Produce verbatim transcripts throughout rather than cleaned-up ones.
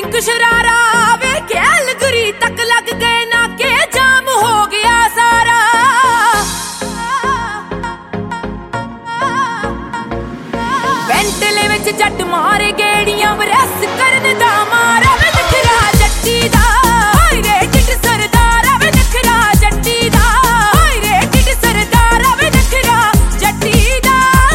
रंग शरारा वे गैल गुरी तक लग गए ना के जाम हो गया सारा। वेंटले विच जट मारे गेड़ियां वरस करन दा मारा वे नखरा जट्टी दा हाय रे टिट सरदारा वे नखरा जट्टी दा हाय रे टिट सरदारा वे नखरा जट्टी दा।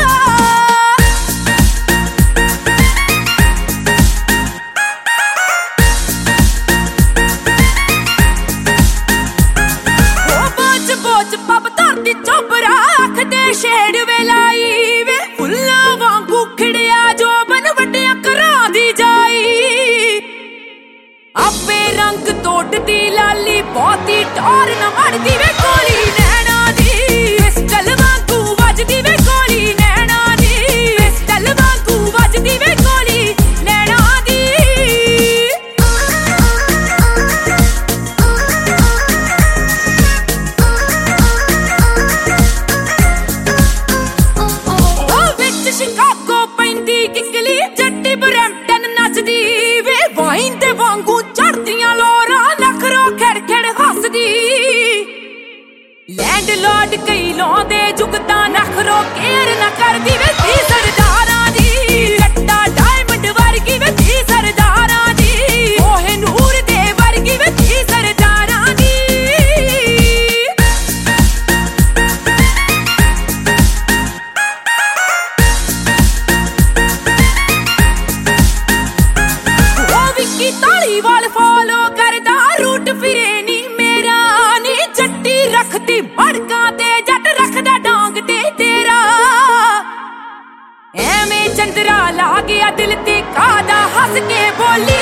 पब धरती चोबरा आखदे छेड़ वेलाई वे फुल्लां वांगू खिड़िया जो बन वड्डिया घरां दी जाई। आपे रंग तोड़दी लाली बहुती टौर न मड़दी वे गोली नैना दी पिस्टल वांगू वजदी वे गोली नैना दी पिस्टल वांगू वजदी वे गोली नैना दी। शिकागो पैंदी किंगली जट्टी ब्रैम्पटन नचदी वे वाइन दे वांगू चढ़दियां लोरा नखरो खड़ खड़ हसदी। लैंडलॉर्ड कई लाउंदे जुगता नखरो केयर ना करदी वे धी सरदारां दी जट्टा डायमंड वर्गी वे धी सरदारां दी ओहे नूर दे वर्गी वे धी सरदारां दी। तालीवाल फॉलो करदा रूट फिरे नी मेरा नी जट्टी रखती भड़का ते जट रखदा डांग ते तेरा। एवें चंद्रा ला गया दिल ते कादा हंस के बोली